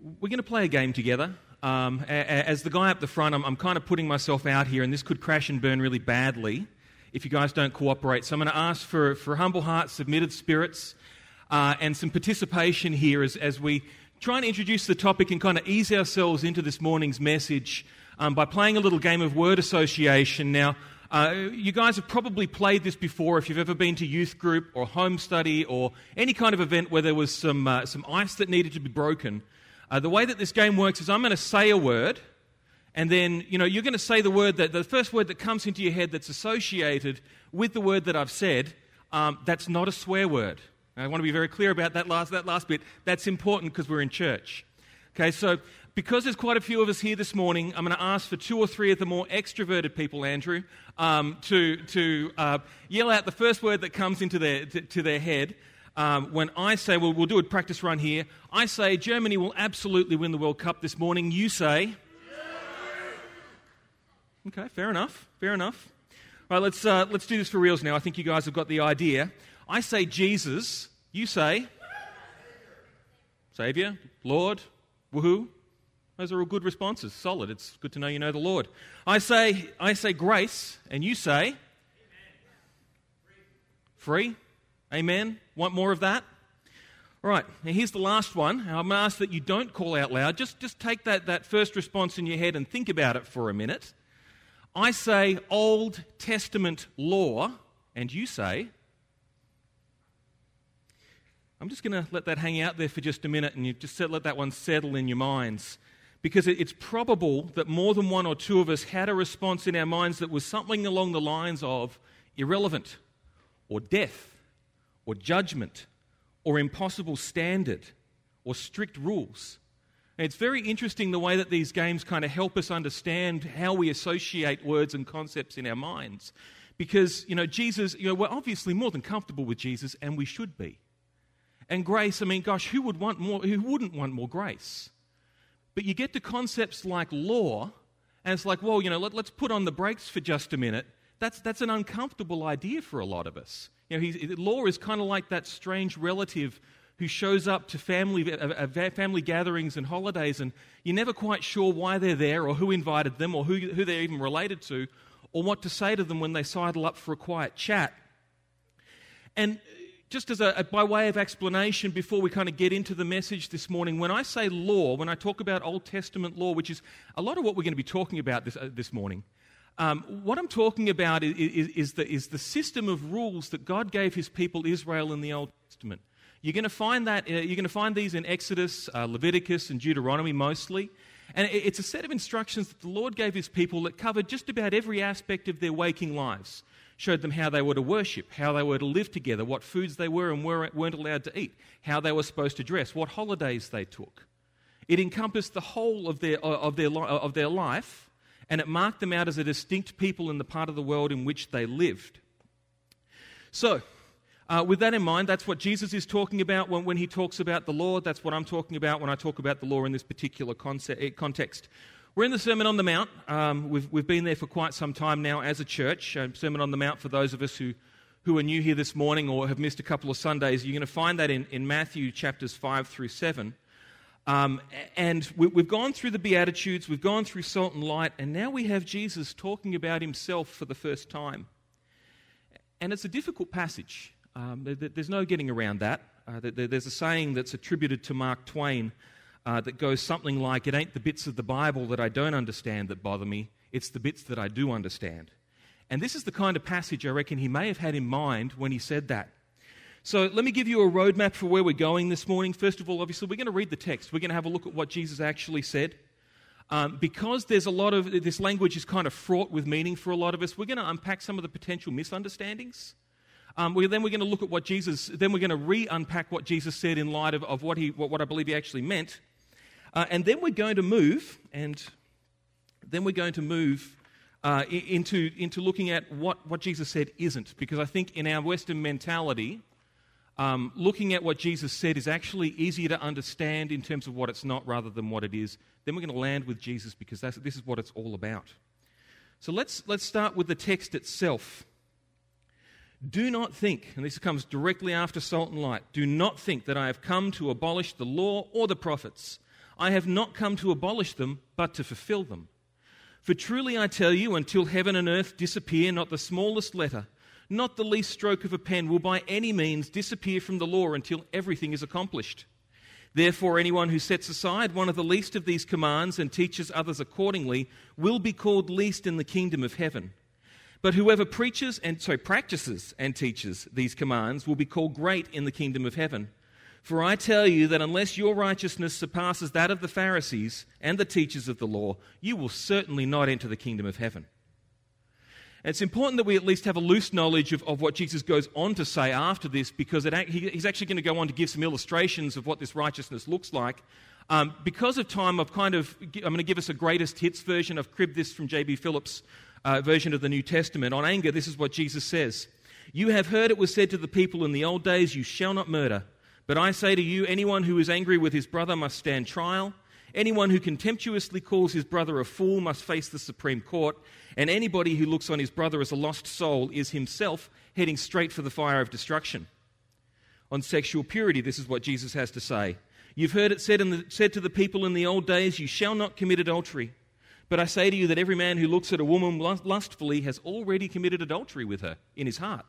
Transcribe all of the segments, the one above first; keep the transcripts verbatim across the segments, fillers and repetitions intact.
we're going to play a game together. Um, as the guy up the front, I'm, I'm kind of putting myself out here, and this could crash and burn really badly if you guys don't cooperate. So I'm going to ask for, for humble hearts, submitted spirits, uh, and some participation here as, as we try and introduce the topic and kind of ease ourselves into this morning's message um, by playing a little game of word association. Now, uh, you guys have probably played this before if you've ever been to youth group or home study or any kind of event where there was some, uh, some ice that needed to be broken. Uh, the way that this game works is I'm going to say a word, and then, you know, you're going to say the word that the first word that comes into your head that's associated with the word that I've said. Um, that's not a swear word. I want to be very clear about that last that last bit. That's important because we're in church. Okay, so because there's quite a few of us here this morning, I'm going to ask for two or three of the more extroverted people, Andrew, um, to to uh, yell out the first word that comes into their to, to their head. Um, when I say, well, we'll do a practice run here. I say Germany will absolutely win the World Cup this morning. You say? Okay, fair enough, fair enough. All right, let's, uh, let's do this for reals now. I think you guys have got the idea. I say Jesus. You say? Saviour, Lord, woohoo. Those are all good responses. Solid. It's good to know you know the Lord. I say, I say grace, and you say? Amen. Free. Amen. Want more of that? All right, now here's the last one. I'm going to ask that you don't call out loud. Just, just take that, that first response in your head and think about it for a minute. I say Old Testament law, and you say... I'm just going to let that hang out there for just a minute, and you just let that one settle in your minds. Because it's probable that more than one or two of us had a response in our minds that was something along the lines of irrelevant, or death, or judgment, or impossible standard, or strict rules. And it's very interesting the way that these games kind of help us understand how we associate words and concepts in our minds. Because, you know, Jesus, you know, we're obviously more than comfortable with Jesus, and we should be. And grace, I mean, gosh, who would want more, who wouldn't want more grace? But you get to concepts like law, and it's like, well, you know, let, let's put on the brakes for just a minute. That's, that's an uncomfortable idea for a lot of us. You know, he's, law is kind of like that strange relative who shows up to family uh, family gatherings and holidays, and you're never quite sure why they're there or who invited them or who, who they're even related to or what to say to them when they sidle up for a quiet chat. And just as a, by way of explanation before we kind of get into the message this morning, when I say law, when I talk about Old Testament law, which is a lot of what we're going to be talking about this, uh, this morning, Um, what I'm talking about is, is, is, the, is the system of rules that God gave his people Israel in the Old Testament. You're going to find that uh, you're going to find these in Exodus, uh, Leviticus, and Deuteronomy mostly. And it, it's a set of instructions that the Lord gave his people that covered just about every aspect of their waking lives. Showed them how they were to worship, how they were to live together, what foods they were and weren't allowed to eat, how they were supposed to dress, what holidays they took. It encompassed the whole of their of their of their life. And it marked them out as a distinct people in the part of the world in which they lived. So, uh, with that in mind, that's what Jesus is talking about when, when he talks about the law. That's what I'm talking about when I talk about the law in this particular concept, context. We're in the Sermon on the Mount. Um, we've, we've been there for quite some time now as a church. Uh, Sermon on the Mount, for those of us who, who are new here this morning or have missed a couple of Sundays, you're going to find that in, in Matthew chapters five through seven. Um, and we, we've gone through the Beatitudes, we've gone through salt and light, and now we have Jesus talking about himself for the first time. And it's a difficult passage. Um, there, there's no getting around that. Uh, there, there's a saying that's attributed to Mark Twain uh, that goes something like, "It ain't the bits of the Bible that I don't understand that bother me, it's the bits that I do understand." And this is the kind of passage I reckon he may have had in mind when he said that. So let me give you a roadmap for where we're going this morning. First of all, obviously, we're going to read the text. We're going to have a look at what Jesus actually said. Um, because there's a lot of, this language is kind of fraught with meaning for a lot of us, we're going to unpack some of the potential misunderstandings. Um, we, then we're going to look at what Jesus, then we're going to re-unpack what Jesus said in light of, of what, he, what, what I believe he actually meant. Uh, and then we're going to move, and then we're going to move uh, into, into looking at what, what Jesus said isn't. Because I think in our Western mentality, Um, looking at what Jesus said is actually easier to understand in terms of what it's not rather than what it is. Then we're going to land with Jesus because that's, this is what it's all about. So let's, let's start with the text itself. Do not think, and this comes directly after salt and light, do not think that I have come to abolish the law or the prophets. I have not come to abolish them, but to fulfill them. For truly I tell you, until heaven and earth disappear, not the smallest letter, not the least stroke of a pen will by any means disappear from the law until everything is accomplished. Therefore, anyone who sets aside one of the least of these commands and teaches others accordingly will be called least in the kingdom of heaven. But whoever preaches and sorry, practices and teaches these commands will be called great in the kingdom of heaven. For I tell you that unless your righteousness surpasses that of the Pharisees and the teachers of the law, you will certainly not enter the kingdom of heaven. It's important that we at least have a loose knowledge of, of what Jesus goes on to say after this, because it, he, he's actually going to go on to give some illustrations of what this righteousness looks like. Um, because of time, I've kind of, I'm going to give us a greatest hits version. I've cribbed this from J B Phillips' uh, version of the New Testament. On anger, this is what Jesus says. You have heard it was said to the people in the old days, you shall not murder. But I say to you, anyone who is angry with his brother must stand trial. Anyone who contemptuously calls his brother a fool must face the Supreme Court. And anybody who looks on his brother as a lost soul is himself heading straight for the fire of destruction. On sexual purity, this is what Jesus has to say. You've heard it said, in the, said to the people in the old days, you shall not commit adultery. But I say to you that every man who looks at a woman lustfully has already committed adultery with her in his heart.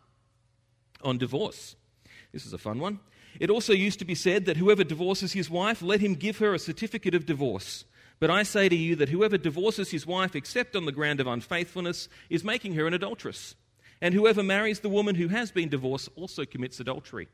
On divorce, this is a fun one. It also used to be said that whoever divorces his wife, let him give her a certificate of divorce. But I say to you that whoever divorces his wife except on the ground of unfaithfulness is making her an adulteress. And whoever marries the woman who has been divorced also commits adultery.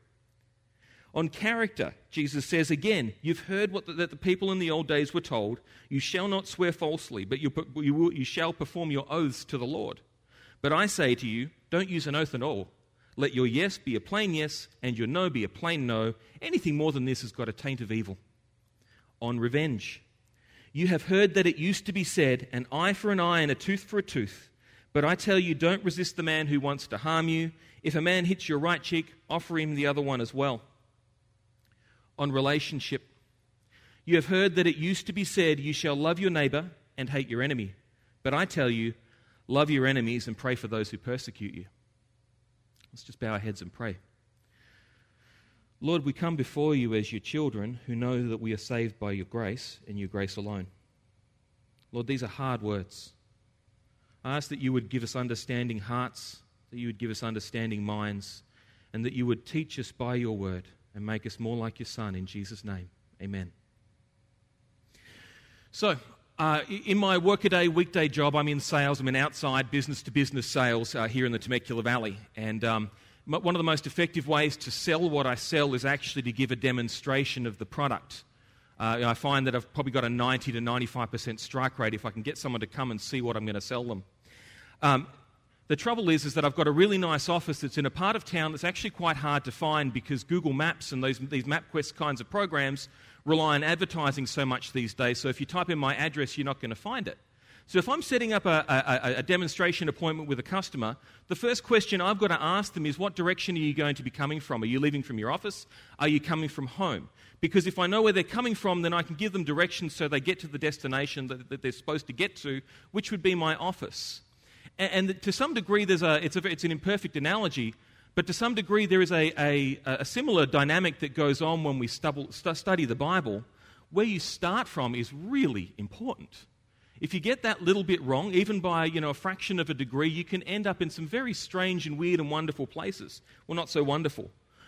On character, Jesus says again, you've heard what the, that the people in the old days were told, you shall not swear falsely, but you, you, will, you shall perform your oaths to the Lord. But I say to you, don't use an oath at all. Let your yes be a plain yes, and your no be a plain no. Anything more than this has got a taint of evil. On revenge. You have heard that it used to be said, an eye for an eye and a tooth for a tooth. But I tell you, don't resist the man who wants to harm you. If a man hits your right cheek, offer him the other one as well. On relationship. You have heard that it used to be said, you shall love your neighbor and hate your enemy. But I tell you, love your enemies and pray for those who persecute you. Let's just bow our heads and pray. Lord, we come before you as your children who know that we are saved by your grace and your grace alone. Lord, these are hard words. I ask that you would give us understanding hearts, that you would give us understanding minds, and that you would teach us by your word and make us more like your Son. In Jesus' name, amen. So, Uh, in my workaday, weekday job, I'm in sales. I'm in outside business-to-business sales uh, here in the Temecula Valley. And um, one of the most effective ways to sell what I sell is actually to give a demonstration of the product. Uh, I find that I've probably got a ninety to ninety-five percent strike rate if I can get someone to come and see what I'm going to sell them. Um, the trouble is, is that I've got a really nice office that's in a part of town that's actually quite hard to find because Google Maps and those, these MapQuest kinds of programs rely on advertising so much these days, so if you type in my address, you're not going to find it. So if I'm setting up a, a, a demonstration appointment with a customer, the first question I've got to ask them is, what direction are you going to be coming from? Are you leaving from your office? Are you coming from home? Because if I know where they're coming from, then I can give them directions so they get to the destination that, that they're supposed to get to, which would be my office. And, and to some degree, there's a, it's, a, it's an imperfect analogy, but to some degree, there is a, a, a similar dynamic that goes on when we stubble, st- study the Bible. Where you start from is really important. If you get that little bit wrong, even by you know a fraction of a degree, you can end up in some very strange and weird and wonderful places. Well, not so wonderful.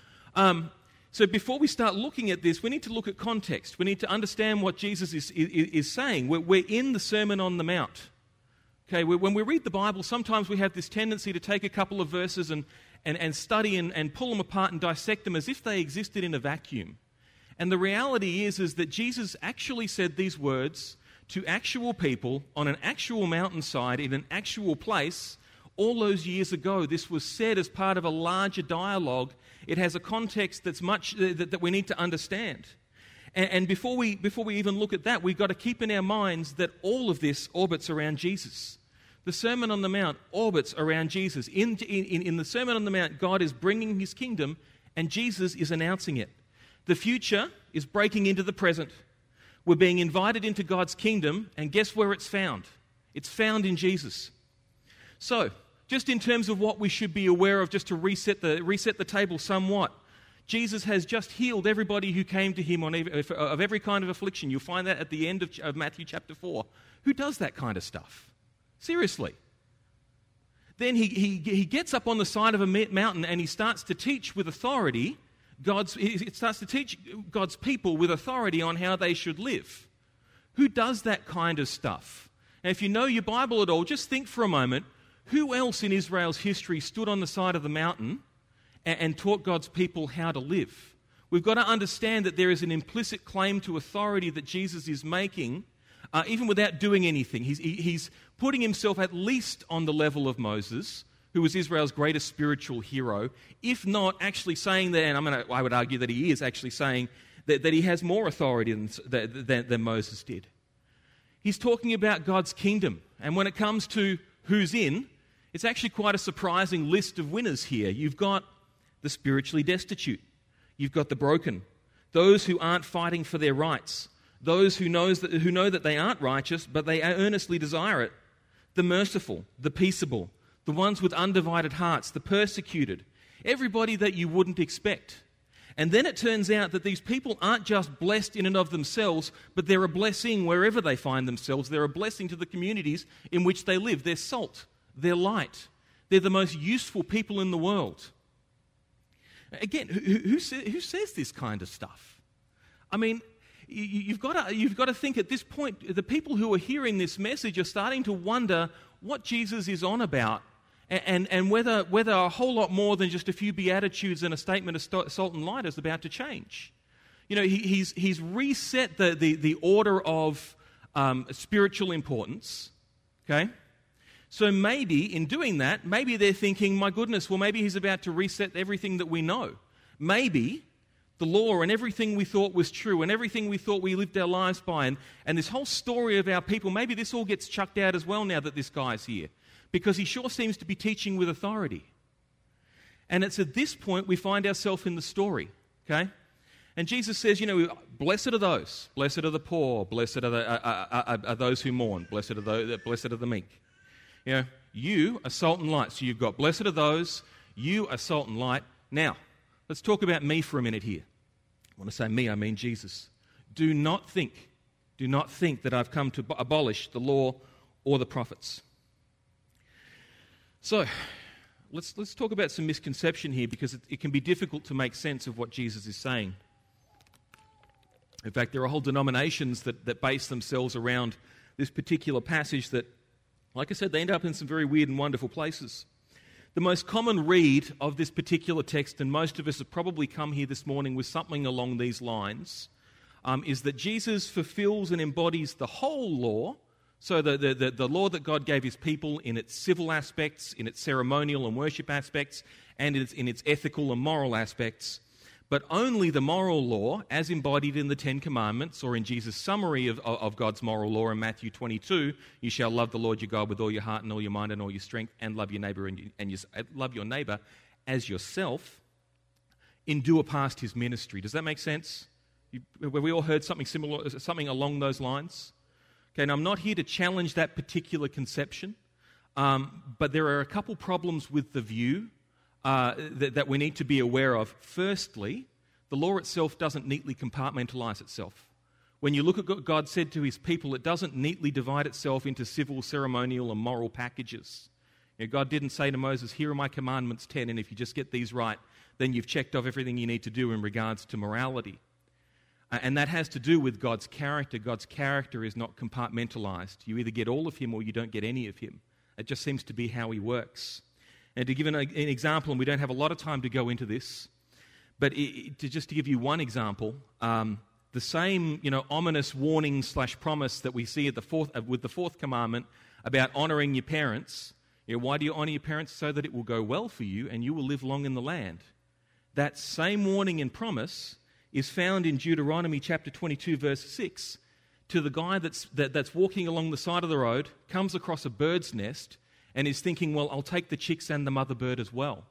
Um, so before we start looking at this, we need to look at context. We need to understand what Jesus is, is, is saying. We're, we're in the Sermon on the Mount. Okay, when we read the Bible, sometimes we have this tendency to take a couple of verses and And, and study and, and pull them apart and dissect them as if they existed in a vacuum. And the reality is, is that Jesus actually said these words to actual people on an actual mountainside in an actual place all those years ago. This was said as part of a larger dialogue. It has a context that's much uh, that, that we need to understand. And, and before we before we even look at that, we've got to keep in our minds that all of this orbits around Jesus. The Sermon on the Mount orbits around Jesus. In, in, in the Sermon on the Mount, God is bringing his kingdom, and Jesus is announcing it. The future is breaking into the present. We're being invited into God's kingdom, and guess where it's found? It's found in Jesus. So, just in terms of what we should be aware of, just to reset the, reset the table somewhat, Jesus has just healed everybody who came to him on every, of every kind of affliction. You'll find that at the end of, of Matthew chapter four. Who does that kind of stuff? Seriously. Then he, he, he gets up on the side of a mountain and he starts to teach with authority. God's, he starts to teach God's people with authority on how they should live. Who does that kind of stuff? Now, if you know your Bible at all, just think for a moment, who else in Israel's history stood on the side of the mountain and, and taught God's people how to live? We've got to understand that there is an implicit claim to authority that Jesus is making, uh, even without doing anything. He's, he, he's putting himself at least on the level of Moses, who was Israel's greatest spiritual hero, if not actually saying that, and I'm gonna, I would argue that he is actually saying that, that he has more authority than, than, than Moses did. He's talking about God's kingdom, and when it comes to who's in, it's actually quite a surprising list of winners here. You've got the spiritually destitute. You've got the broken, those who aren't fighting for their rights, those who, knows that, who know that they aren't righteous, but they earnestly desire it, the merciful, the peaceable, the ones with undivided hearts, the persecuted, everybody that you wouldn't expect. And then it turns out that these people aren't just blessed in and of themselves, but they're a blessing wherever they find themselves. They're a blessing to the communities in which they live. They're salt. They're light. They're the most useful people in the world. Again, who, who, who says this kind of stuff? I mean, you, you've got to, you've got to think at this point, the people who are hearing this message are starting to wonder what Jesus is on about, and, and, and whether, whether a whole lot more than just a few Beatitudes and a statement of salt and light is about to change. You know, he, he's, he's reset the, the, the order of um, spiritual importance, okay? So maybe in doing that, maybe they're thinking, my goodness, well, maybe he's about to reset everything that we know. Maybe the law and everything we thought was true and everything we thought we lived our lives by and, and this whole story of our people, maybe this all gets chucked out as well now that this guy's here, because he sure seems to be teaching with authority. And it's at this point we find ourselves in the story, okay? And Jesus says, you know, blessed are those, blessed are the poor, blessed are, the, are, are, are those who mourn, blessed are, the, blessed are the meek. You know, you are salt and light. So you've got blessed are those, you are salt and light. Now, let's talk about me for a minute here. When I say me, I mean Jesus. Do not think, do not think that I've come to abolish the law or the prophets. So, let's, let's talk about some misconception here, because it, it can be difficult to make sense of what Jesus is saying. In fact, there are whole denominations that, that base themselves around this particular passage that, like I said, they end up in some very weird and wonderful places. The most common read of this particular text, and most of us have probably come here this morning with something along these lines, um, is that Jesus fulfills and embodies the whole law, so the, the, the, the law that God gave his people in its civil aspects, in its ceremonial and worship aspects, and in its, in its ethical and moral aspects, but only the moral law as embodied in the Ten Commandments, or in Jesus' summary of, of God's moral law in Matthew twenty-two, you shall love the Lord your God with all your heart and all your mind and all your strength, and love your neighbor and, and you, love your neighbor as yourself, endure past his ministry. Does that make sense? You, have we all heard something similar, something along those lines? Okay, now I'm not here to challenge that particular conception, um, but there are a couple problems with the view Uh, that, that we need to be aware of. Firstly, the law itself doesn't neatly compartmentalize itself. When you look at what God said to his people, it doesn't neatly divide itself into civil, ceremonial, and moral packages. You know, God didn't say to Moses, here are my commandments ten, and if you just get these right, then you've checked off everything you need to do in regards to morality. Uh, and that has to do with God's character. God's character is not compartmentalized. You either get all of him or you don't get any of him. It just seems to be how he works. And to give an, an example, and we don't have a lot of time to go into this, but it, to just to give you one example, um, the same, you know, ominous warning slash promise that we see at the fourth, uh, with the fourth commandment about honouring your parents. You know, why do you honour your parents? So that it will go well for you and you will live long in the land. That same warning and promise is found in Deuteronomy chapter twenty-two, verse six, to the guy that's, that, that's walking along the side of the road, comes across a bird's nest, and is thinking, well, I'll take the chicks and the mother bird as well.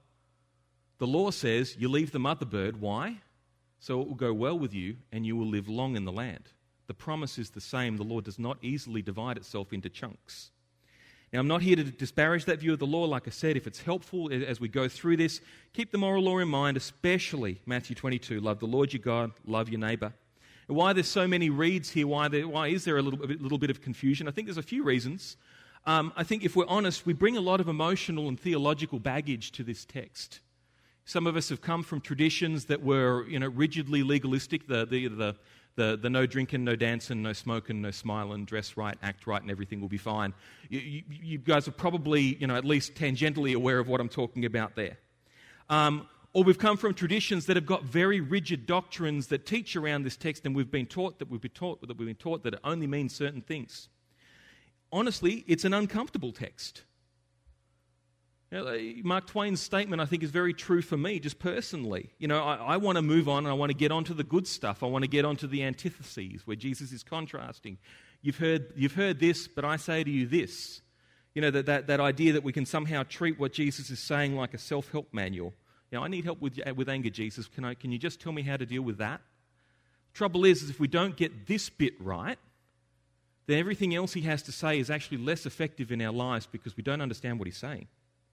The law says you leave the mother bird. Why? So it will go well with you and you will live long in the land. The promise is the same. The law does not easily divide itself into chunks. Now, I'm not here to disparage that view of the law. Like I said, if it's helpful as we go through this, keep the moral law in mind, especially Matthew twenty-two, love the Lord your God, love your neighbour. And why there's so many reads here, why, there, why is there a little, a little bit of confusion? I think there's a few reasons. Um, I think if we're honest, we bring a lot of emotional and theological baggage to this text. Some of us have come from traditions that were, you know, rigidly legalistic, the the the the, the no drinking, no dancing, no smoking, no smiling, dress right, act right, and everything will be fine. You, you, you guys are probably, you know, at least tangentially aware of what I'm talking about there. Um, or we've come from traditions that have got very rigid doctrines that teach around this text, and we've been taught that we've been taught that we've been taught that it only means certain things. Honestly, it's an uncomfortable text. You know, Mark Twain's statement, I think, is very true for me, just personally. You know, I, I want to move on, and I want to get on to the good stuff. I want to get on to the antitheses, where Jesus is contrasting. You've heard, you've heard this, but I say to you this. You know, that, that, that idea that we can somehow treat what Jesus is saying like a self-help manual. You know, I need help with, with anger, Jesus. Can I? Can you just tell me how to deal with that? Trouble is, is if we don't get this bit right, then everything else he has to say is actually less effective in our lives because we don't understand what he's saying.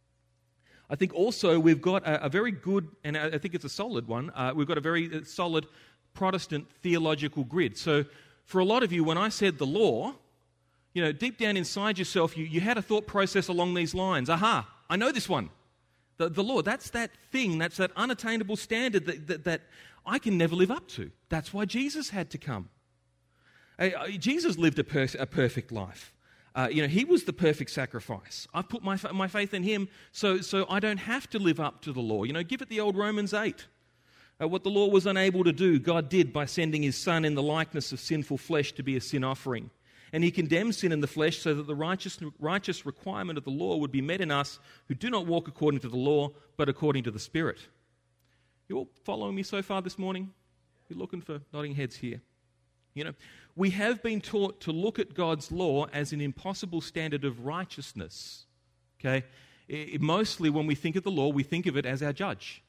I think also we've got a, a very good, and I think it's a solid one, uh, we've got a very solid Protestant theological grid. So for a lot of you, when I said the law, you know, deep down inside yourself, you, you had a thought process along these lines. Aha, I know this one. The, the law, that's that thing, that's that unattainable standard that, that, that I can never live up to. That's why Jesus had to come. Uh, Jesus lived a, per- a perfect life. Uh, you know, he was the perfect sacrifice. I've put my my faith in him, so so I don't have to live up to the law. You know, give it the old Romans eight. Uh, what the law was unable to do, God did by sending his Son in the likeness of sinful flesh to be a sin offering. And he condemned sin in the flesh so that the righteous righteous requirement of the law would be met in us who do not walk according to the law, but according to the Spirit. You all following me so far this morning? You're looking for nodding heads here. You know, we have been taught to look at God's law as an impossible standard of righteousness. Okay? It, mostly when we think of the law, we think of it as our judge.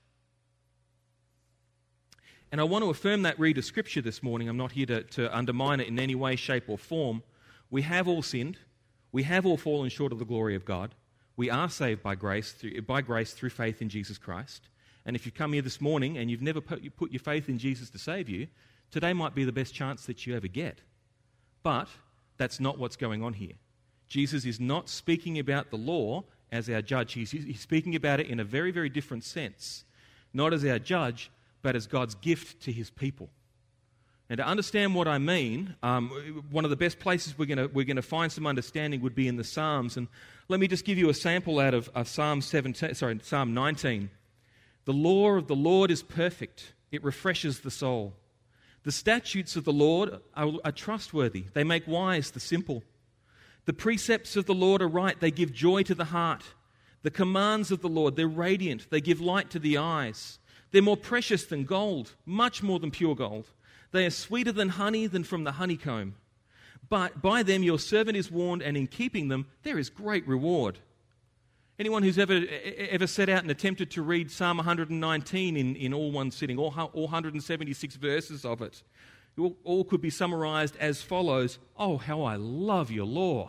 And I want to affirm that read of Scripture this morning. I'm not here to, to undermine it in any way, shape, or form. We have all sinned. We have all fallen short of the glory of God. We are saved by grace through, by grace through faith in Jesus Christ. And if you come here this morning and you've never put, you put your faith in Jesus to save you, today might be the best chance that you ever get. But that's not what's going on here. Jesus is not speaking about the law as our judge. He's, he's speaking about it in a very, very different sense. Not as our judge, but as God's gift to his people. And to understand what I mean, um, one of the best places we're going we're going to find some understanding would be in the Psalms. And let me just give you a sample out of, of Psalm seventeen, sorry, Psalm nineteen. The law of the Lord is perfect; it refreshes the soul. The statutes of the Lord are, are trustworthy; they make wise the simple. The precepts of the Lord are right; they give joy to the heart. The commands of the Lord, they're radiant; they give light to the eyes. They're more precious than gold, much more than pure gold. They are sweeter than honey, than from the honeycomb. But by them your servant is warned, and in keeping them there is great reward. Anyone who's ever ever set out and attempted to read Psalm one nineteen in, in all one sitting, all, all one hundred seventy-six verses of it, all, all could be summarized as follows: "Oh, how I love your law."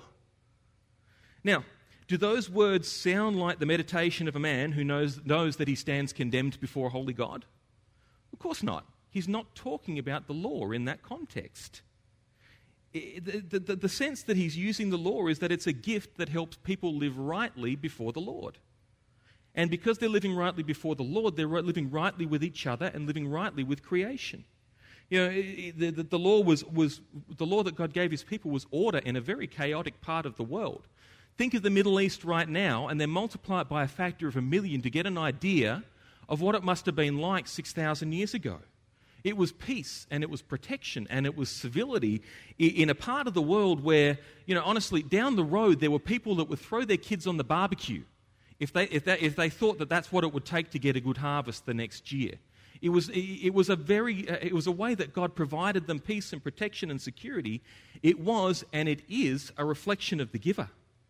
Now, do those words sound like the meditation of a man who knows, knows that he stands condemned before a holy God? Of course not. He's not talking about the law in that context. The, the, the sense that he's using the law is that it's a gift that helps people live rightly before the Lord. And because they're living rightly before the Lord, they're living rightly with each other and living rightly with creation. You know, the, the, the law was, was the law that God gave his people was order in a very chaotic part of the world. Think of the Middle East right now, and then multiply it by a factor of a million to get an idea of what it must have been like six thousand years ago. It was peace, and it was protection, and it was civility in a part of the world where, you know, honestly, down the road there were people that would throw their kids on the barbecue if they if they, if they thought that that's what it would take to get a good harvest the next year. It was it was a very it was a way that God provided them peace and protection and security. It was, and it is, a reflection of the giver.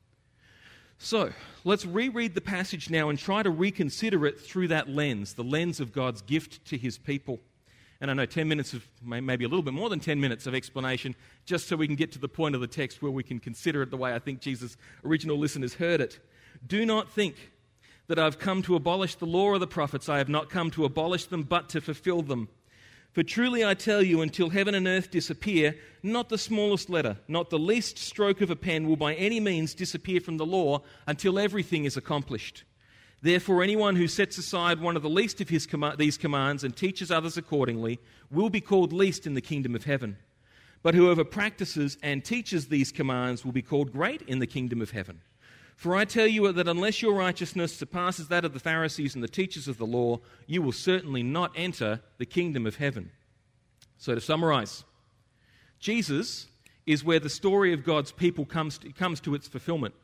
So, let's reread the passage now and try to reconsider it through that lens, the lens of God's gift to his people. And I know ten minutes of, maybe a little bit more than ten minutes of explanation, just so we can get to the point of the text where we can consider it the way I think Jesus' original listeners heard it. Do not think that I've come to abolish the law or the prophets. I have not come to abolish them, but to fulfill them. For truly I tell you, until heaven and earth disappear, not the smallest letter, not the least stroke of a pen will by any means disappear from the law until everything is accomplished. Therefore, anyone who sets aside one of the least of his com- these commands and teaches others accordingly will be called least in the kingdom of heaven. But whoever practices and teaches these commands will be called great in the kingdom of heaven. For I tell you that unless your righteousness surpasses that of the Pharisees and the teachers of the law, you will certainly not enter the kingdom of heaven. So to summarize, Jesus is where the story of God's people comes to, comes to its fulfillment.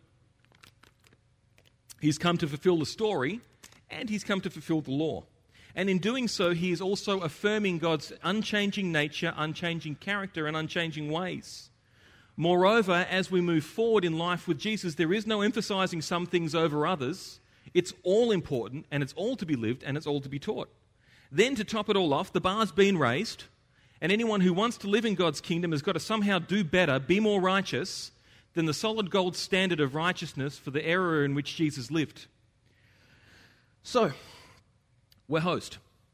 He's come to fulfill the story, and he's come to fulfill the law. And in doing so, he is also affirming God's unchanging nature, unchanging character, and unchanging ways. Moreover, as we move forward in life with Jesus, there is no emphasizing some things over others. It's all important, and it's all to be lived, and it's all to be taught. Then, to top it all off, the bar's been raised, and anyone who wants to live in God's kingdom has got to somehow do better, be more righteous than the solid gold standard of righteousness for the era in which Jesus lived. So, we're host.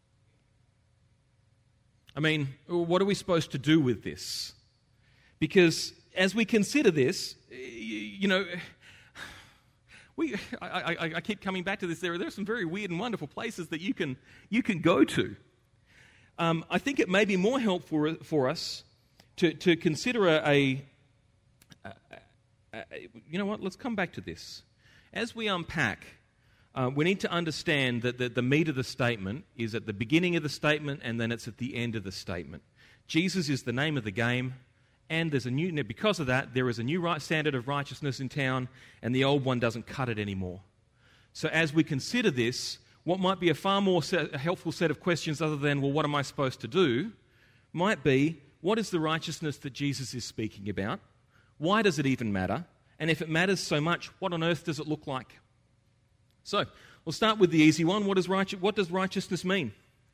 I mean, what are we supposed to do with this? Because as we consider this, you know, we I, I, I keep coming back to this. There, there are some very weird and wonderful places that you can you can go to. Um, I think it may be more helpful for us to to consider a, a, a, a you know what? Let's come back to this. As we unpack, uh, we need to understand that the, the meat of the statement is at the beginning of the statement, and then it's at the end of the statement. Jesus is the name of the game. And there's a new, because of that, there is a new right standard of righteousness in town, and the old one doesn't cut it anymore. So as we consider this, what might be a far more set, a helpful set of questions other than, well, what am I supposed to do, might be, what is the righteousness that Jesus is speaking about? Why does it even matter? And if it matters so much, what on earth does it look like? So, we'll start with the easy one. What does, right, what does righteousness mean?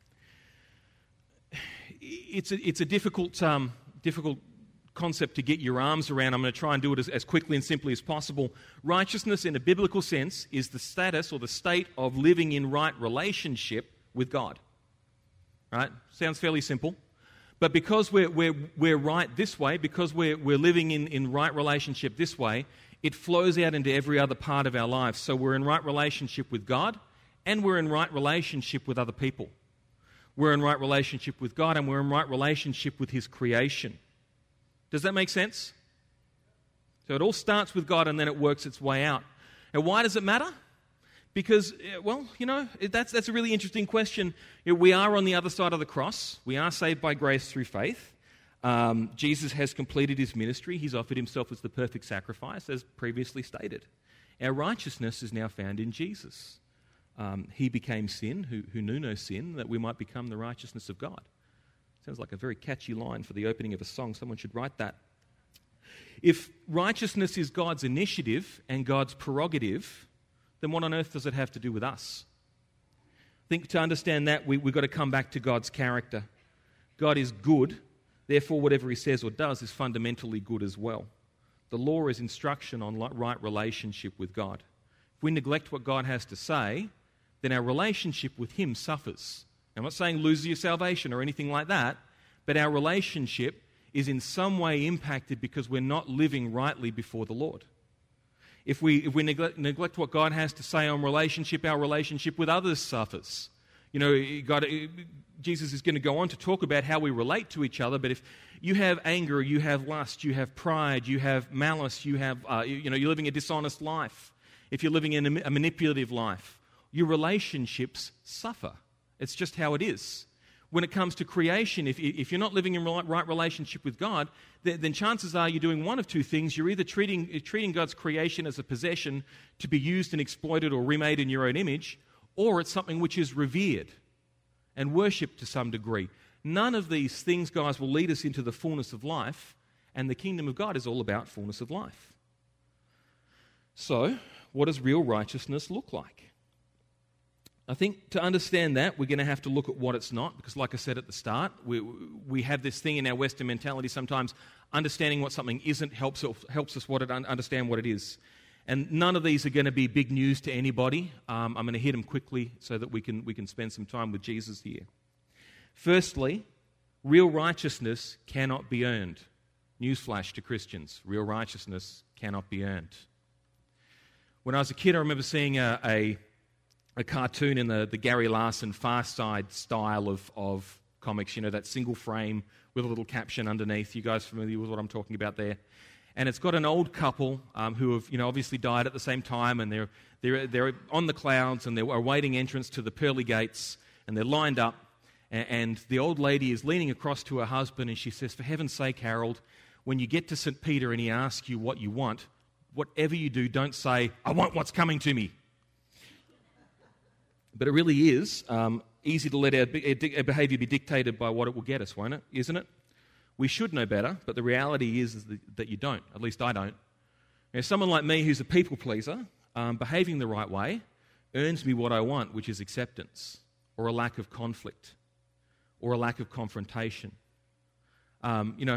It's a, it's a difficult, um, difficult concept to get your arms around. I'm going to try and do it as, as quickly and simply as possible. Righteousness in a biblical sense is the status or the state of living in right relationship with God. Right? Sounds fairly simple. But because we're, we're, we're right this way, because we're, we're living in, in right relationship this way, it flows out into every other part of our lives. So we're in right relationship with God, and we're in right relationship with other people. We're in right relationship with God, and we're in right relationship with His creation. Does that make sense? So it all starts with God and then it works its way out. And why does it matter? Because, well, you know, that's, that's a really interesting question. You know, we are on the other side of the cross. We are saved by grace through faith. Um, Jesus has completed his ministry. He's offered himself as the perfect sacrifice, as previously stated. Our righteousness is now found in Jesus. Um, he became sin, who, who knew no sin, that we might become the righteousness of God. Sounds like a very catchy line for the opening of a song. Someone should write that. If righteousness is God's initiative and God's prerogative, then what on earth does it have to do with us? I think to understand that, we, we've got to come back to God's character. God is good, therefore whatever he says or does is fundamentally good as well. The law is instruction on right relationship with God. If we neglect what God has to say, then our relationship with him suffers. I'm not saying lose your salvation or anything like that, but our relationship is in some way impacted because we're not living rightly before the Lord. If we, if we neglect, neglect what God has to say on relationship, our relationship with others suffers. You know, God, Jesus is going to go on to talk about how we relate to each other, but if you have anger, you have lust, you have pride, you have malice, you have, uh, you, you know, you're living a dishonest life, if you're living in a, a manipulative life, your relationships suffer. It's just how it is. When it comes to creation, if, if you're not living in right relationship with God, then, then chances are you're doing one of two things. You're either treating, treating God's creation as a possession to be used and exploited or remade in your own image, or it's something which is revered and worshipped to some degree. None of these things, guys, will lead us into the fullness of life, and the kingdom of God is all about fullness of life. So, what does real righteousness look like? I think to understand that, we're going to have to look at what it's not, because like I said at the start, we we have this thing in our Western mentality sometimes, understanding what something isn't helps, helps us what it, understand what it is. And none of these are going to be big news to anybody. Um, I'm going to hit them quickly so that we can, we can spend some time with Jesus here. Firstly, real righteousness cannot be earned. Newsflash to Christians, real righteousness cannot be earned. When I was a kid, I remember seeing a... a a cartoon in the, the Gary Larson Far Side style of, of comics, you know, that single frame with a little caption underneath. You guys familiar with what I'm talking about there? And it's got an old couple um, who have, you know, obviously died at the same time, and they're, they're, they're on the clouds, and they're awaiting entrance to the pearly gates, and they're lined up, and, and the old lady is leaning across to her husband, and she says, "For heaven's sake, Harold, when you get to Saint Peter and he asks you what you want, whatever you do, don't say, 'I want what's coming to me.'" But it really is um, easy to let our, our behaviour be dictated by what it will get us, won't it? Isn't it? We should know better, but the reality is, is that you don't. At least I don't. Now, someone like me who's a people pleaser, um, behaving the right way, earns me what I want, which is acceptance, or a lack of conflict, or a lack of confrontation. Um, you know,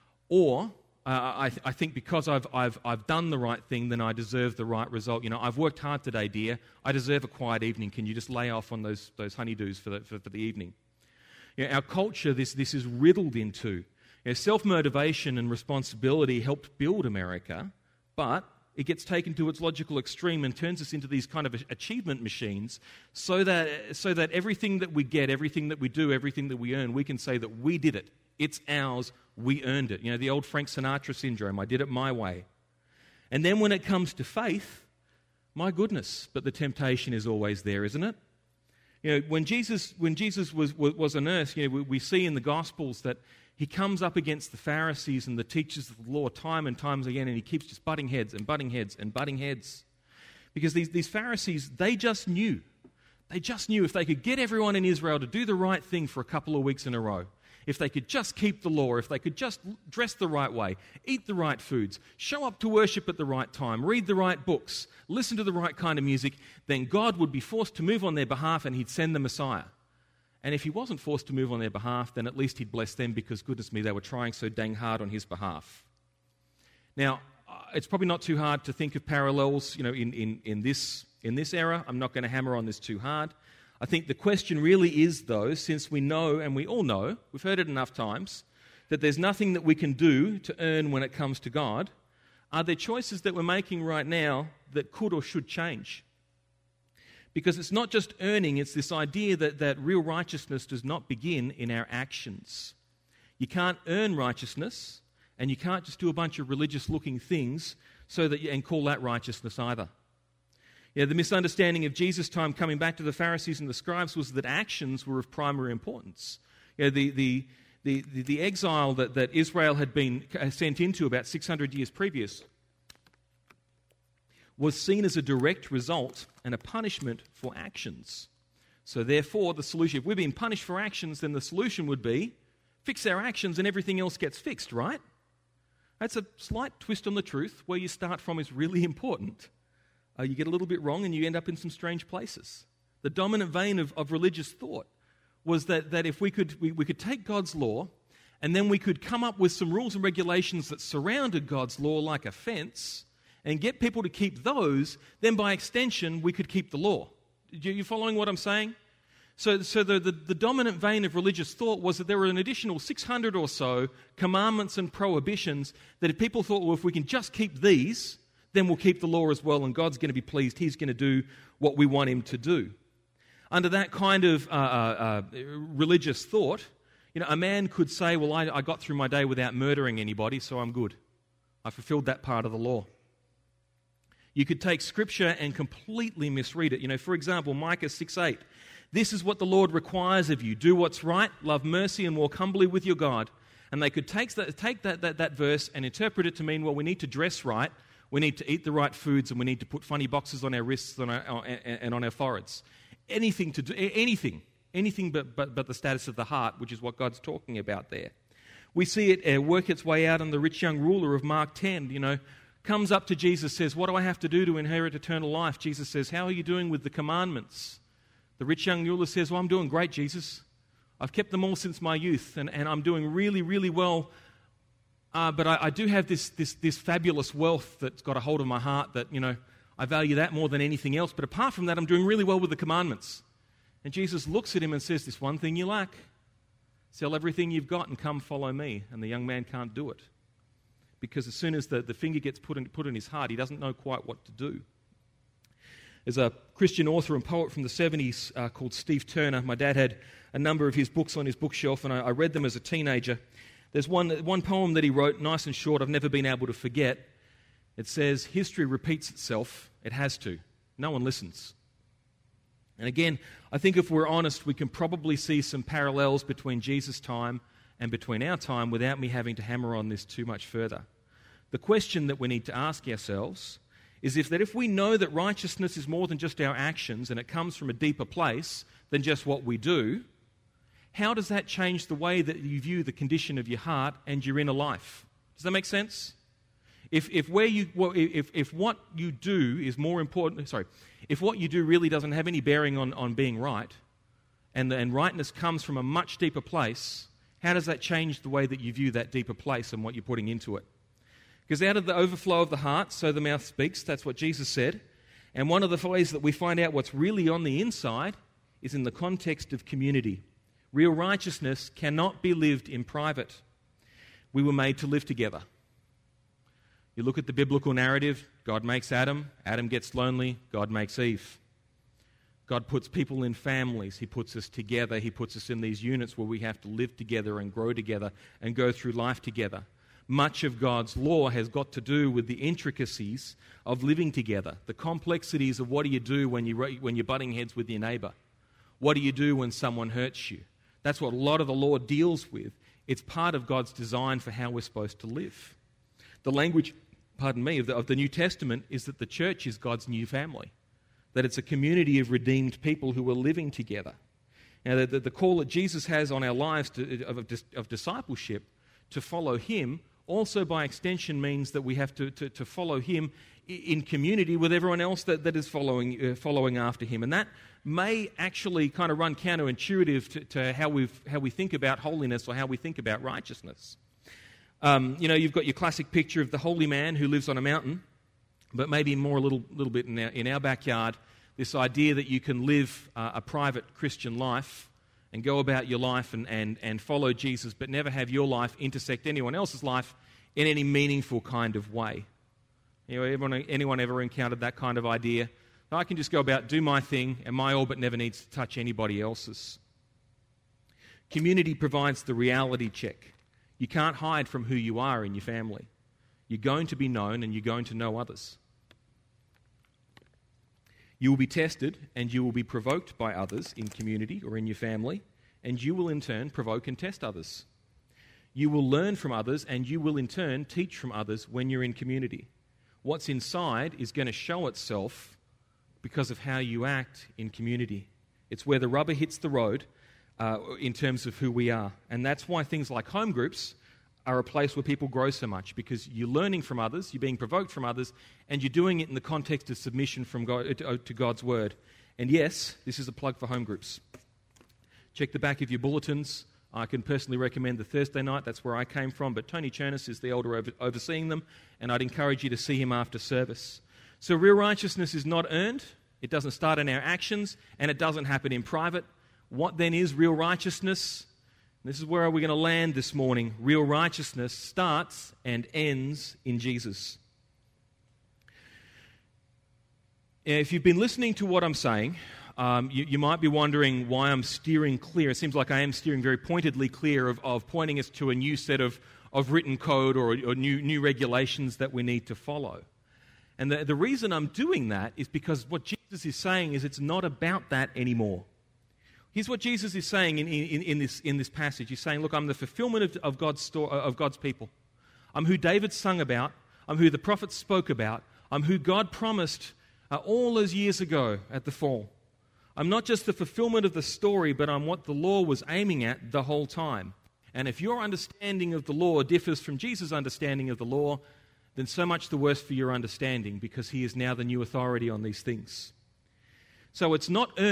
or... Uh, I, th- I think because I've, I've, I've done the right thing, then I deserve the right result. You know, I've worked hard today, dear. I deserve a quiet evening. Can you just lay off on those, those honeydews for the, for, for the evening? You know, our culture, this, this is riddled into. You know, self-motivation and responsibility helped build America, but it gets taken to its logical extreme and turns us into these kind of achievement machines so that, so that everything that we get, everything that we do, everything that we earn, we can say that we did it. It's ours. We earned it. You know, the old Frank Sinatra syndrome. I did it my way. And then when it comes to faith, my goodness, but the temptation is always there, isn't it? You know, when Jesus, when Jesus was, was, was on earth, you know, we, we see in the Gospels that he comes up against the Pharisees and the teachers of the law time and times again, and he keeps just butting heads and butting heads and butting heads. Because these, these Pharisees, they just knew. They just knew if they could get everyone in Israel to do the right thing for a couple of weeks in a row, if they could just keep the law, if they could just dress the right way, eat the right foods, show up to worship at the right time, read the right books, listen to the right kind of music, then God would be forced to move on their behalf and he'd send the Messiah. And if he wasn't forced to move on their behalf, then at least he'd bless them because, goodness me, they were trying so dang hard on his behalf. Now, it's probably not too hard to think of parallels, you know, in, in, in, this, in this era. I'm not going to hammer on this too hard. I think the question really is, though, since we know, and we all know, we've heard it enough times, that there's nothing that we can do to earn when it comes to God, are there choices that we're making right now that could or should change? Because it's not just earning, it's this idea that, that real righteousness does not begin in our actions. You can't earn righteousness, and you can't just do a bunch of religious-looking things so that you, and call that righteousness either. Yeah, the misunderstanding of Jesus' time coming back to the Pharisees and the scribes was that actions were of primary importance. You know, the, the, the, the, the exile that, that Israel had been sent into about six hundred years previous was seen as a direct result and a punishment for actions. So therefore, the solution, if we're being punished for actions, then the solution would be fix our actions and everything else gets fixed, right? That's a slight twist on the truth. Where you start from is really important. Uh, you get a little bit wrong and you end up in some strange places. The dominant vein of, of religious thought was that, that if we could, we, we could take God's law and then we could come up with some rules and regulations that surrounded God's law like a fence and get people to keep those, then by extension we could keep the law. You, you following what I'm saying? So, so the, the, the dominant vein of religious thought was that there were an additional six hundred or so commandments and prohibitions that if people thought, well, if we can just keep these, then we'll keep the law as well, and God's going to be pleased. He's going to do what we want him to do. Under that kind of uh, uh, uh, religious thought, you know, a man could say, well, I, I got through my day without murdering anybody, so I'm good. I fulfilled that part of the law. You could take Scripture and completely misread it. You know, for example, Micah six eight. This is what the Lord requires of you. Do what's right, love mercy, and walk humbly with your God. And they could take that, take that, that, that verse and interpret it to mean, well, we need to dress right, we need to eat the right foods, and we need to put funny boxes on our wrists and, our, and on our foreheads. Anything to do, anything, anything but, but, but the status of the heart, which is what God's talking about there. We see it uh, work its way out on the rich young ruler of Mark ten, you know, comes up to Jesus, says, what do I have to do to inherit eternal life? Jesus says, how are you doing with the commandments? The rich young ruler says, well, I'm doing great, Jesus. I've kept them all since my youth, and, and I'm doing really, really well. Uh, but I, I do have this, this, this fabulous wealth that's got a hold of my heart that, you know, I value that more than anything else. But apart from that, I'm doing really well with the commandments. And Jesus looks at him and says, this one thing you lack. Sell everything you've got and come follow me. And the young man can't do it. Because as soon as the, the finger gets put in, put in his heart, he doesn't know quite what to do. There's a Christian author and poet from the seventies uh, called Steve Turner. My dad had a number of his books on his bookshelf, and I, I read them as a teenager. There's one, one poem that he wrote, nice and short, I've never been able to forget. It says, history repeats itself. It has to. No one listens. And again, I think if we're honest, we can probably see some parallels between Jesus' time and between our time without me having to hammer on this too much further. The question that we need to ask ourselves is if that if we know that righteousness is more than just our actions and it comes from a deeper place than just what we do, how does that change the way that you view the condition of your heart and your inner life? Does that make sense? If if where you well, if if what you do is more important, sorry, if what you do really doesn't have any bearing on, on being right, and the, and rightness comes from a much deeper place, how does that change the way that you view that deeper place and what you're putting into it? Because out of the overflow of the heart, so the mouth speaks. That's what Jesus said. And one of the ways that we find out what's really on the inside is in the context of community. Real righteousness cannot be lived in private. We were made to live together. You look at the biblical narrative, God makes Adam, Adam gets lonely, God makes Eve. God puts people in families, He puts us together, He puts us in these units where we have to live together and grow together and go through life together. Much of God's law has got to do with the intricacies of living together, the complexities of what do you do when, you, when you're butting heads with your neighbor. What do you do when someone hurts you? That's what a lot of the law deals with. It's part of God's design for how we're supposed to live. The language, pardon me, of the, of the New Testament is that the church is God's new family, that it's a community of redeemed people who are living together. Now, the, the, the call that Jesus has on our lives to, of, of discipleship to follow Him also by extension means that we have to, to, to follow Him in community with everyone else that, that is following, uh, following after Him. And that may actually kind of run counterintuitive to, to how, we've, how we think about holiness or how we think about righteousness. Um, you know, you've got your classic picture of the holy man who lives on a mountain, but maybe more a little, little bit in our, in our backyard, this idea that you can live uh, a private Christian life and go about your life and, and, and follow Jesus, but never have your life intersect anyone else's life in any meaningful kind of way. You know, everyone, anyone ever encountered that kind of idea? I can just go about, do my thing, and my orbit never needs to touch anybody else's. Community provides the reality check. You can't hide from who you are in your family. You're going to be known, and you're going to know others. You will be tested, and you will be provoked by others in community or in your family, and you will in turn provoke and test others. You will learn from others, and you will in turn teach from others when you're in community. What's inside is going to show itself because of how you act in community. It's where the rubber hits the road uh, in terms of who we are. And that's why things like home groups are a place where people grow so much, because you're learning from others, you're being provoked from others, and you're doing it in the context of submission from God, to God's Word. And yes, this is a plug for home groups. Check the back of your bulletins. I can personally recommend the Thursday night. That's where I came from. But Tony Chernis is the elder over, overseeing them, and I'd encourage you to see him after service. So real righteousness is not earned. It doesn't start in our actions, and it doesn't happen in private. What then is real righteousness? This is where we're going to land this morning. Real righteousness starts and ends in Jesus. If you've been listening to what I'm saying, Um, you, you might be wondering why I'm steering clear. It seems like I am steering very pointedly clear of, of pointing us to a new set of, of written code or, or new, new regulations that we need to follow. And the, the reason I'm doing that is because what Jesus is saying is it's not about that anymore. Here's what Jesus is saying in, in, in, this, in this passage. He's saying, look, I'm the fulfillment of, of, God's sto- of God's people. I'm who David sung about. I'm who the prophets spoke about. I'm who God promised uh, all those years ago at the fall. I'm not just the fulfillment of the story, but I'm what the law was aiming at the whole time. And if your understanding of the law differs from Jesus' understanding of the law, then so much the worse for your understanding, because he is now the new authority on these things. So it's not earning,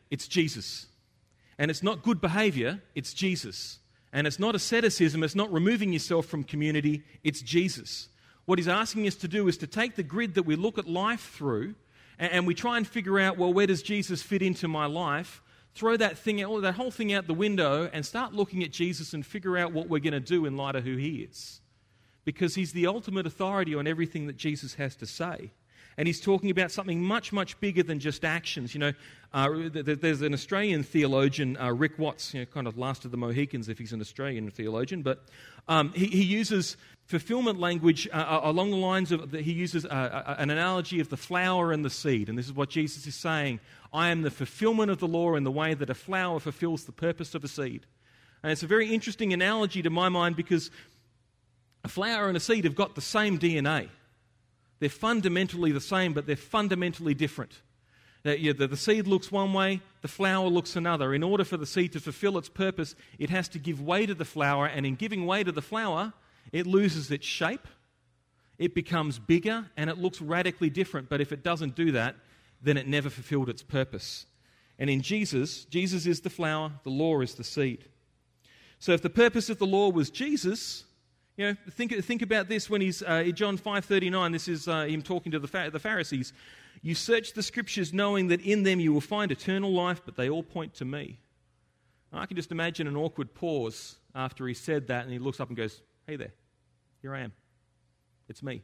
it's Jesus. And it's not good behavior, it's Jesus. And it's not asceticism, it's not removing yourself from community, it's Jesus. What he's asking us to do is to take the grid that we look at life through and, and we try and figure out, well, where does Jesus fit into my life? Throw that thing out, that whole thing out the window and start looking at Jesus and figure out what we're going to do in light of who he is. Because he's the ultimate authority on everything that Jesus has to say. And he's talking about something much, much bigger than just actions. You know, uh, there's an Australian theologian, uh, Rick Watts, you know, kind of last of the Mohicans if he's an Australian theologian, but um, he, he uses fulfillment language uh, along the lines of, he uses uh, an analogy of the flower and the seed. And this is what Jesus is saying. I am the fulfillment of the law in the way that a flower fulfills the purpose of a seed. And it's a very interesting analogy to my mind because a flower and a seed have got the same D N A. They're fundamentally the same, but they're fundamentally different. Uh, yeah, the, the seed looks one way, the flower looks another. In order for the seed to fulfill its purpose, it has to give way to the flower, and in giving way to the flower, it loses its shape, it becomes bigger, and it looks radically different. But if it doesn't do that, then it never fulfilled its purpose. And in Jesus, Jesus is the flower, the law is the seed. So if the purpose of the law was Jesus, you know, think, think about this when he's uh, in John five thirty-nine, this is uh, him talking to the, the Pharisees. You search the scriptures knowing that in them you will find eternal life, but they all point to me. And I can just imagine an awkward pause after he said that, and he looks up and goes, hey there, here I am. It's me.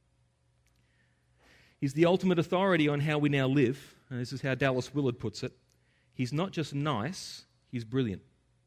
He's the ultimate authority on how we now live, and this is how Dallas Willard puts it. He's not just nice, he's brilliant.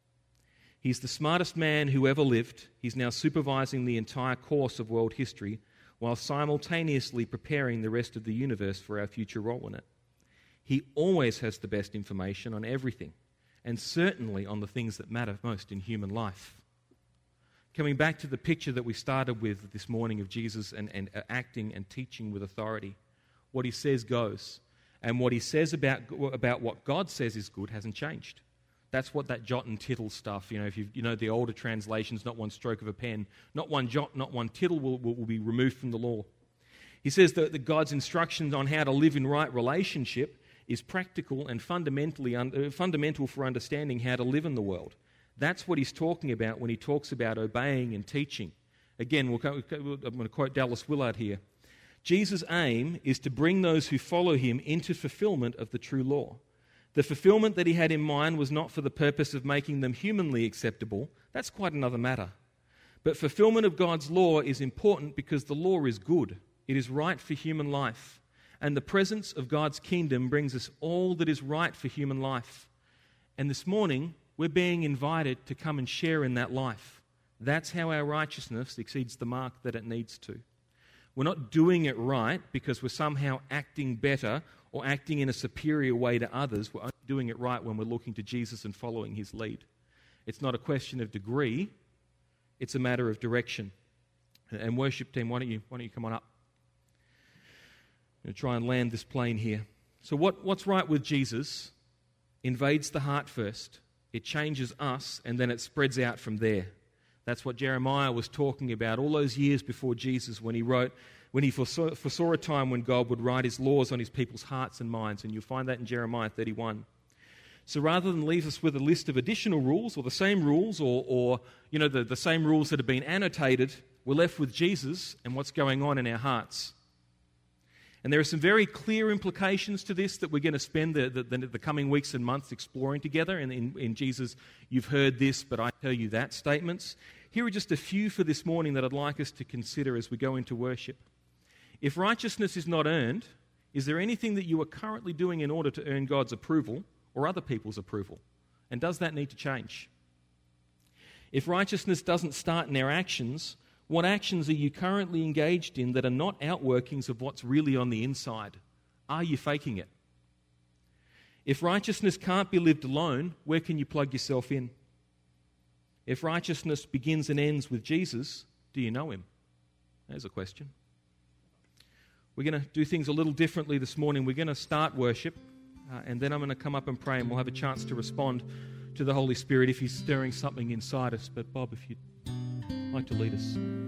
He's the smartest man who ever lived. He's now supervising the entire course of world history while simultaneously preparing the rest of the universe for our future role in it. He always has the best information on everything, and certainly on the things that matter most in human life. Coming back to the picture that we started with this morning of Jesus and, and acting and teaching with authority, what he says goes. And what he says about, about what God says is good hasn't changed. That's what that jot and tittle stuff, you know, if you you know the older translations, not one stroke of a pen, not one jot, not one tittle will, will, will be removed from the law. He says that, that God's instructions on how to live in right relationship is practical and fundamentally un, uh, fundamental for understanding how to live in the world. That's what he's talking about when he talks about obeying and teaching. Again, we'll, I'm going to quote Dallas Willard here. Jesus' aim is to bring those who follow him into fulfillment of the true law. The fulfillment that he had in mind was not for the purpose of making them humanly acceptable. That's quite another matter. But fulfillment of God's law is important because the law is good. It is right for human life. And the presence of God's kingdom brings us all that is right for human life. And this morning, we're being invited to come and share in that life. That's how our righteousness exceeds the mark that it needs to. We're not doing it right because we're somehow acting better or acting in a superior way to others. We're only doing it right when we're looking to Jesus and following his lead. It's not a question of degree, it's a matter of direction. And worship team, why don't you, why don't you come on up? I'm going to try and land this plane here. So what, what's right with Jesus invades the heart first. It changes us, and then it spreads out from there. That's what Jeremiah was talking about all those years before Jesus when he wrote, when he foresaw, foresaw a time when God would write his laws on his people's hearts and minds. And you'll find that in Jeremiah thirty-one. So rather than leave us with a list of additional rules or the same rules or, or you know, the, the same rules that have been annotated, we're left with Jesus and what's going on in our hearts. And there are some very clear implications to this that we're going to spend the, the, the coming weeks and months exploring together. And in, in Jesus, you've heard this, but I tell you that statements. Here are just a few for this morning that I'd like us to consider as we go into worship. If righteousness is not earned, is there anything that you are currently doing in order to earn God's approval or other people's approval? And does that need to change? If righteousness doesn't start in our actions, what actions are you currently engaged in that are not outworkings of what's really on the inside? Are you faking it? If righteousness can't be lived alone, where can you plug yourself in? If righteousness begins and ends with Jesus, do you know him? There's a question. We're going to do things a little differently this morning. We're going to start worship, uh, and then I'm going to come up and pray, and we'll have a chance to respond to the Holy Spirit if he's stirring something inside us. But Bob, if you'd like to lead us.